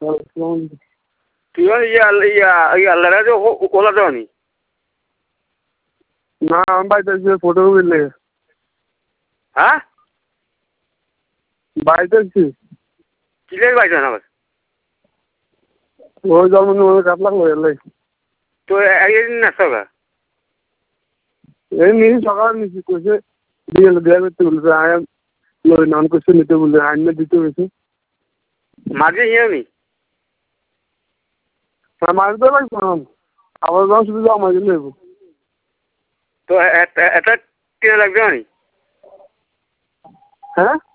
তুই আল্লাহরা যে ওলা দেওয়ানি না আমি বাড়িতে ফটো বুঝলে হ্যাঁ বাড়িতে কিলের বাইক না আবার ওই জন্মদিন কাপ লাগলো এলে তো একদিন নাচতে হবে এই নিয়ে সকালে নিচ্ছি কইছে দিয়ে দেয়া করতে বলছে আয় লই নাম করছে নিতে বলছে আইনে দিতে হয়েছে মাঝে হিয়ে নি মারতে লাগলাম আবার যখন শুধু আমার নেবো তো এটা কিনে লাগবে আমি হ্যাঁ